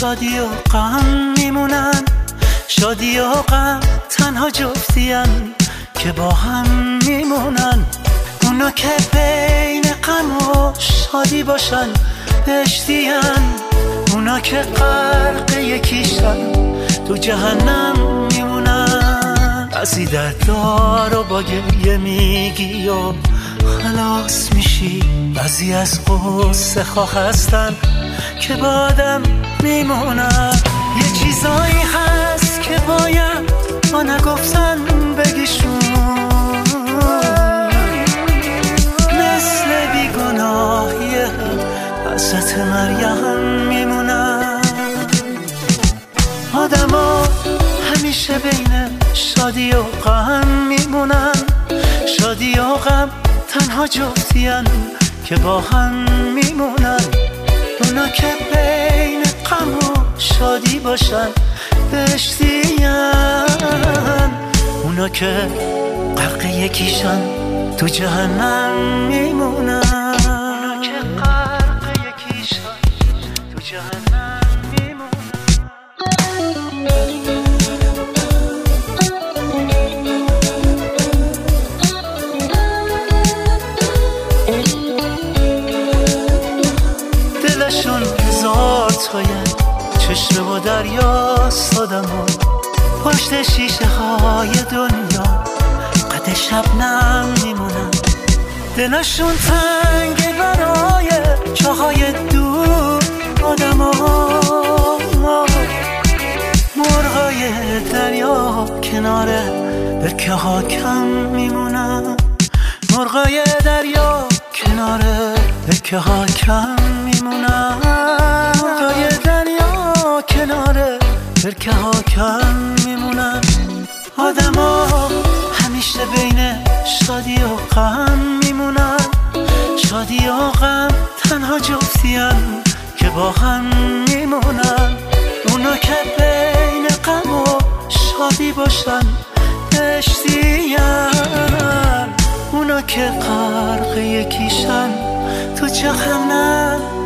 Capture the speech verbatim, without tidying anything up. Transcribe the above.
شادی و غم میمونن، شادی و غم تنها جفتین که با هم میمونن. اونا که بین غم و شادی باشن بهشتین، اونا که غرق یکیشن تو جهنم میمونن. بعضی دردار و با گریه میگی و خلاص میشی، بعضی از قصه خواه هستن که با آدم میمونن. یه چیزایی هست که باید ما نگفتن بگیشون، مثل بیگناهی حضرت مریم میمونن. آدم ها همیشه بین شادی و غم میمونن، شادی و غم تنها جفتین که با هم میمونن. اونا که بین غم و شادی باشن بهشتین، اونا که غرق یکیشن تو جهنم میمونن. اونا که غرق یکیشن تو جهنم میمونن. دلشون هزار تاید، چشمه و دریاست آدم‌ها، پشت شیشه های دنیا قد شبنم میمونن. دلشون تنگه برای چاهای دور آدم‌ها، مرغای دریا کنار برکه ها کم میمونن، مرغای دریا کنار برکه ها کم میمونن، مرغای دریا کنار برکه ها کم میمونن. آدم ها همیشه بین شادی و غم میمونن، شادی و غم تنها جفتین که با هم میمونن. اونا که بین غم و شادی باشن بهشتین، اونا که غرق یکیشن تو جهنم